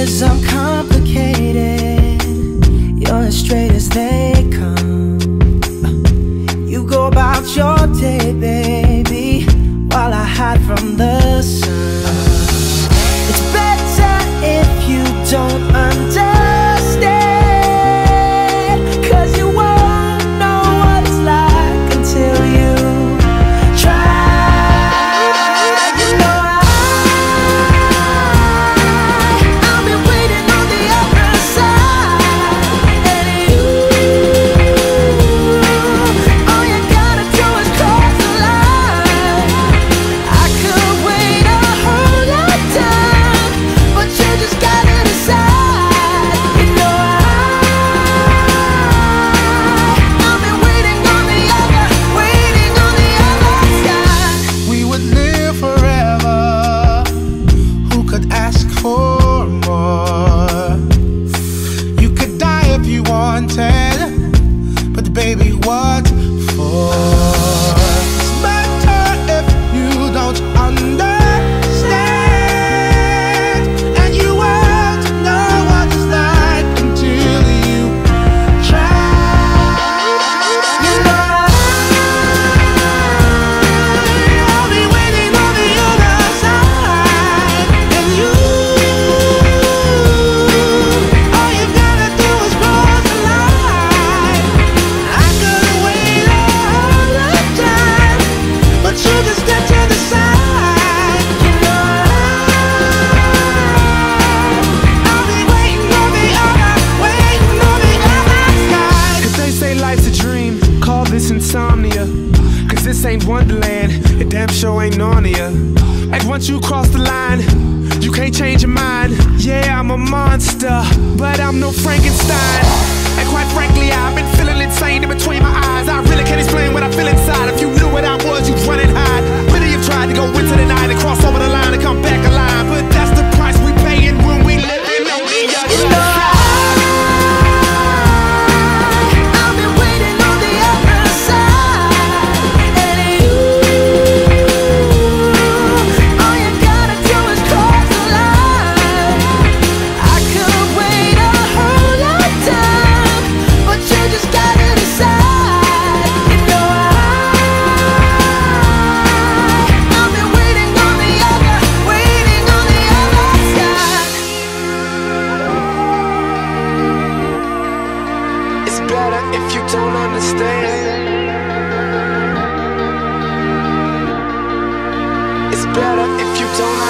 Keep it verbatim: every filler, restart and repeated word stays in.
is I'm complicated. You're as straight as they come. You go about your day, baby, while I hide from the sun. It's better if you don't understand, 'cause you won't know what it's like until you try. You know I, I've been waiting on the other side, and you, all you gotta do is cross the line. I could wait a whole lifetime, but you just gotta decide. You know I, I've been waiting on the other, waiting on the other side. We would live forever. Who could ask for more? You could die if you wanted, but baby, what for? It's better if you don't understand, and you won't know what it's like until you try. You know I'll be waiting on the other side, and you, all you gotta do is cross the line. I could've waited a whole lifetime, but you just got to decide. You know I'll be waiting on the other, waiting on the other side. If they say life's a dream, call this insomnia. Cause this ain't Wonderland, it damn sure ain't Narnia. And once you cross the line, you can't change your mind. Yeah, I'm a monster, but I'm no Frankenstein. And quite frankly, I've been feeling insane in between my eyes. I really can't explain what I feel inside. If you knew what I was, you'd run and hide. Many have tried to go into the night and cross over the line and come back alive, but that's the price we paying when we living on the other side. I've been waiting on the other side, and you, all you gotta do is cross the line. I could wait a whole lifetime, but you just gotta decide. You know I, I've been waiting on the other, waiting on the other side. It's better if you don't understand. It's better if you don't